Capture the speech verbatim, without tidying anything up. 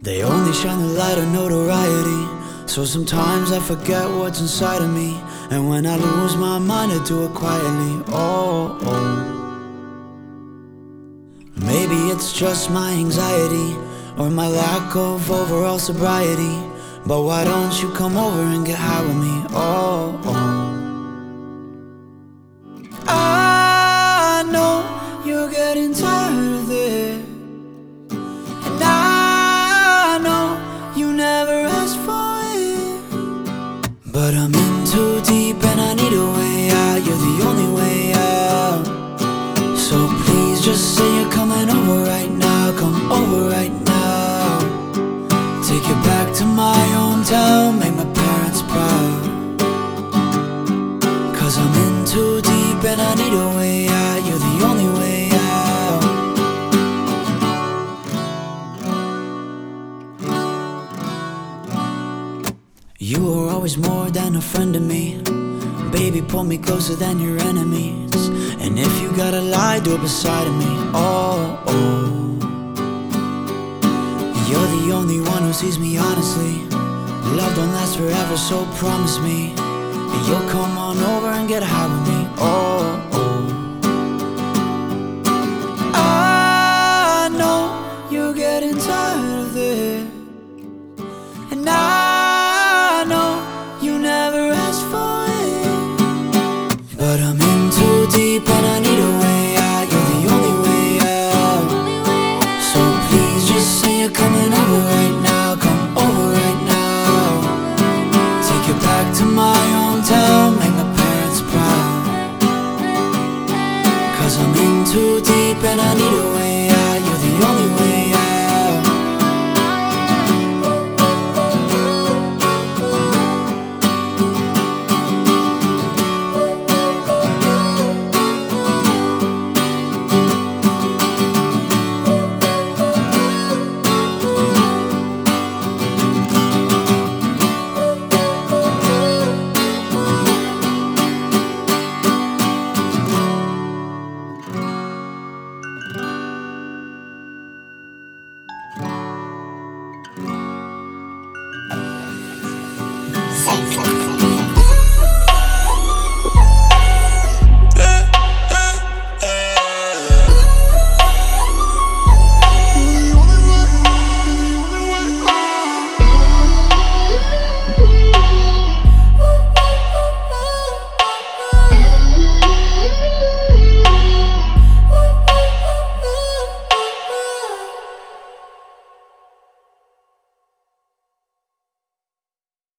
They only shine the light of notoriety, so sometimes I forget what's inside of me. And when I lose my mind, I do it quietly. Oh, oh. Maybe it's just my anxiety or my lack of overall sobriety, but why don't you come over and get high with me? Oh, oh. I know you're getting tired of this, and I know you never asked for it, but I'm in too deep and I need a way out. You're the only way out, so please just say you're coming over right now. Come over right now. Take you back to my hometown, make my parents proud. Cause I'm in too deep and I need a way out. You're the only way out. You were always more than a friend to me. Baby, pull me closer than your enemies. And if you gotta lie, do it beside of me. Oh, oh. You're the only one who sees me honestly. Love don't last forever, so promise me that you'll come on over and get high with me. Oh, oh. I know you're getting tired of this, and I know you never asked for it, but I'm in too deep and I need a way out. You're the only way out, so please just say you're coming over right now. Come over right now. Take you back to my hometown, make my parents proud. Cause I'm in too deep and I need a way